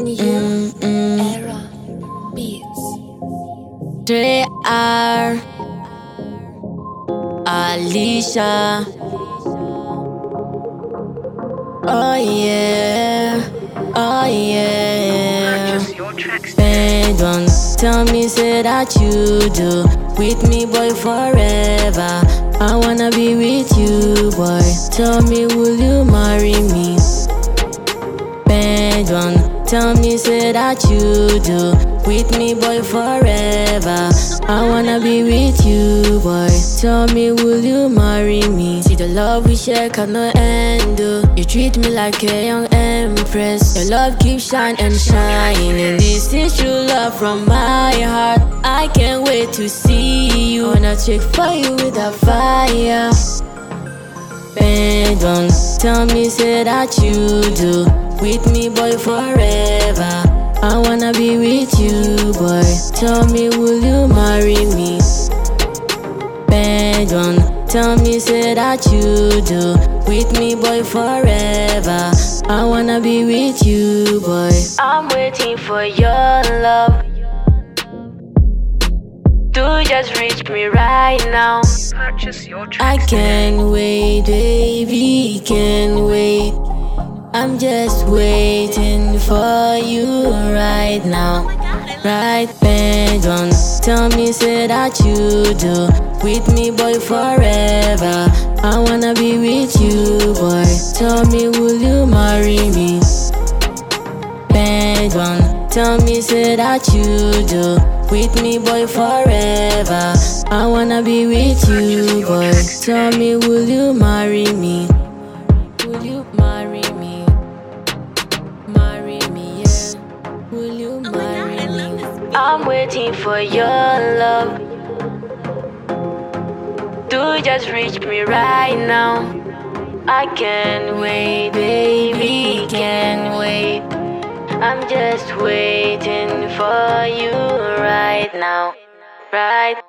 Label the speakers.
Speaker 1: Era Beats.
Speaker 2: JR Alicia. Oh yeah, oh yeah. Don't tell me, say that you do with me, boy, forever. I wanna be with you, boy. Tell me, will you marry me? Don't tell me, say that you do with me, boy, forever. I wanna be with you, boy. Tell me, will you marry me? See the love we share cannot end. You treat me like a young empress. Your love keeps shining and shining. This is true love from my heart. I can't wait to see you. I wanna check for you with a fire. Don't tell me, say that you do with me, boy, forever. I wanna be with you, boy. Tell me, will you marry me? Don't tell me, say that you do with me, boy, forever. I wanna be with you, boy. I'm waiting for your love to just reach me right now.
Speaker 1: Purchase your
Speaker 2: I
Speaker 1: tracks
Speaker 2: can't wait, baby, can't wait. I'm just waiting for you right now. Right, don't tell me, say that you do with me, boy, forever. I wanna be with you, boy. Tell me, will you marry me? Don't tell me, say that you do with me, boy, forever. I wanna be with you, boy. Tell me, will you marry me? Will you marry me? Marry me, yeah. Will you marry me? I'm waiting for your love to just reach me right now. I can't wait, baby, can't wait. I'm just waiting for you right now. Right